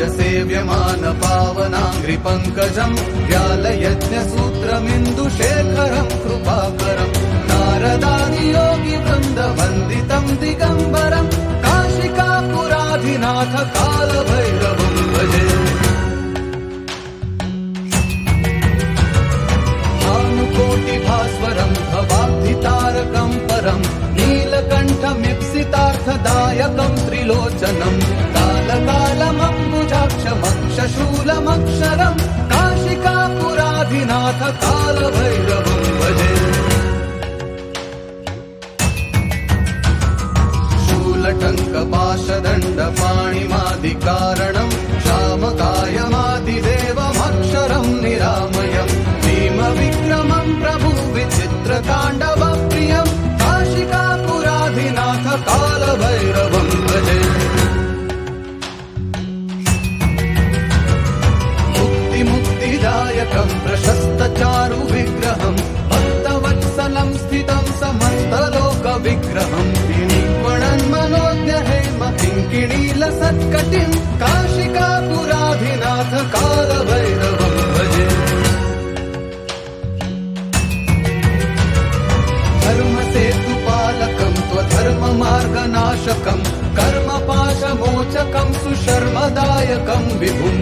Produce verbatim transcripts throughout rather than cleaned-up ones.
सेव्यमान पावनाङ्घ्रिपङ्कजम् व्यालयज्ञसूत्रमिन्दुशेखरम् कृपाकरम् नारदादियोगिवृन्दवन्दितम् दिगम्बरम् काशिकापुराधिनाथ कालभैरवम् भजे भानुकोटिभास्वरम् भवाब्धितारकम् परम् नीलकण्ठमीप्सितार्थदायकम् त्रिलोचनम् कालकालमम्बुजाक्षमक्षशूलमक्षरम् काशिकापुराधिनाथ कालभैरवम् भजे शूलटङ्कपाशदण्डपाणिमादिकारणम् श्यामकायमादिदेवमक्षरम् निरामयम् भीमविक्रमम् प्रभु विचित्रताण्डवप्रियम् काशिकापुराधिनाथ कालभैरवम् भजे मुक्तिमुक्तिदायकम् प्रशस्तचारुविग्रहम् भक्तवत्सलम् स्थितम् समस्तलोकविग्रहम् विनिक्वणन्मनोज्ञहेम किङ्किणीलसत्कटिम् काशिकापुराधिनाथ कालभैरवम् भजे धर्मसेतुपालकम् त्वधर्ममार्गनाशकम् कर्मपाशमोचकम् सुशर्मदायकम् विभुम्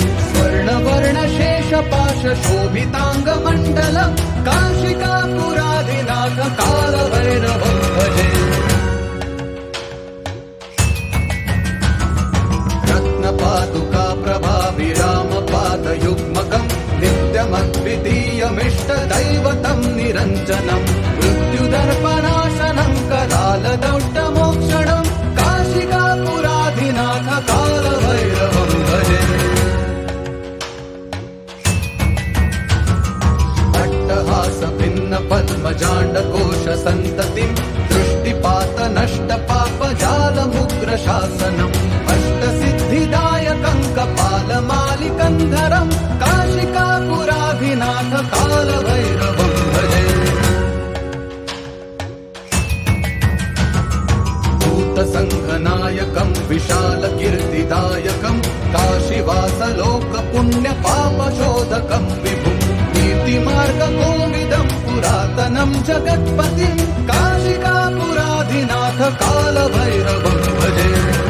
स्वर्णवर्णशेषपाशशोभिताङ्गमण्डलम् काशिकापुराधिनाथ कालभैरवम् भजे रत्नपादुका प्रभाभिरामपादयुग्मकम् नित्यमद्वितीयमिष्टदैवतम् निरञ्जनम् मृत्युदर्पणाशनम् करालदौष्टमोक्षणम् काशिकापुराधिनाथ कालभैरवम् भजे अट्टहासभिन्नपद्मजाण्डकोशसन्ततिम् दृष्टिपातनष्टपापजालमुग्रशासनम् अष्टसिद्धिदायकम् कपालमालिकन्धरम् काशिकापुराधिनाथ कालभैरवम् भजे भूतसङ्घनायकम् विशालकीर्तिदायकम् काशीवासलोकपुण्यपापशोधकम् विभुम् नीतिमार्गकोविदम् पुरातनम् जगत्पतिम् काशिकापुराधिनाथ कालभैरवम् भजे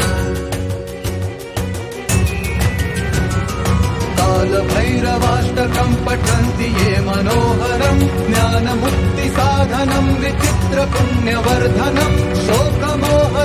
कालभैरवाष्टकम् पठन्ति ये मनोहरम् ज्ञानमुक्तिसाधनम् विचित्रपुण्यवर्धनम् शोकमोह